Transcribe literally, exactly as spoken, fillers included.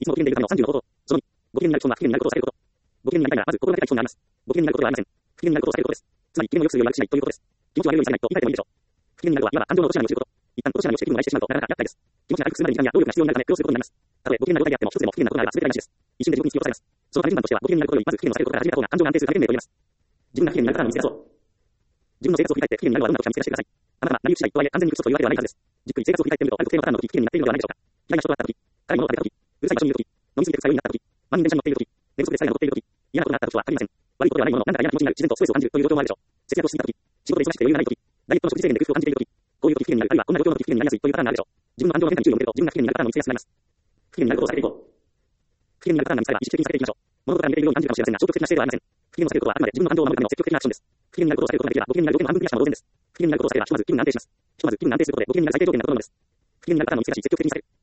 いつもご機嫌でいるためのさんじゅうの方法。そのに、ご機嫌になる基本は不機嫌になることを避けること。ご機嫌になりたいなら、まず心がけたい基本があります。ご機嫌になることではありません。不機嫌になることを避けることです。つまり、気分を良くするように悪くしないということです。気持ちを上げるようにされないと言い換えてもいいでしょう。不機嫌になるとは、いわば感情の落とし穴に落ちること。一旦落とし穴に落ちて気分を害してしまうと、なかなか厄介です。気持ちが回復するまでに時間や労力が必要になるため苦労することになります。たとえご機嫌な状態であっても、一つでも不機嫌なことがあれば全て台無しです。一瞬で地獄に突き落とされます。その解決策としては、ご機嫌になることより、まず不機嫌を避けることから始めた方が感情が安定するため便利だと言えます。自分が不機嫌になるから見つけ出そう。自分の生活を振り返って不機嫌になるのはどんな時か見つけ出してください。あなたは成り行き次第とはいえ完全に不屈というわけではないはずです。じっくり生活を振り返ってみると、ある特定のパターンの時、不機嫌になっているのではないでしょうか。嫌いな人と会った時、辛いものを食べた時、うるさい場所にいる時、飲みすぎて二日酔いになった時、満員電車に乗っている時、寝不足で疲れが乗っている時、嫌なことがあった時は限りません。悪いことではないものの、なんだか嫌な気持ちになる、自然とストレスを感じるという状況もあるでしょう。節約をしすぎた時、仕事で忙しくて余裕がない時、ダイエットの食事制限で工夫を感じている時、こういう時不機嫌になる、あるいはこんな状況の時不機嫌になりやすいというパターンがあるでしょう。自分の感情の変化に注意を向けると、自分が不機嫌になるパターンを見つけやすくなります。不機嫌になることを避けていこう。不機嫌になるパターンが見つかれば意識的に避けていきましょう。物事が似ているように感じるかもしれませんが、消極的な姿勢ではありません。不機嫌を避けることはあくまで自分の感情を守るための積極的なアクションです。不機嫌になることを避けることができれば、ご機嫌になる条件の半分クリアしたも同然です。不機嫌になることを避ければ、ひとまず気分が安定します。ひとまず気分が安定することでご機嫌になる最低条件が整うのです。不機嫌になるパターンを見つけ出し、積極的に避ける。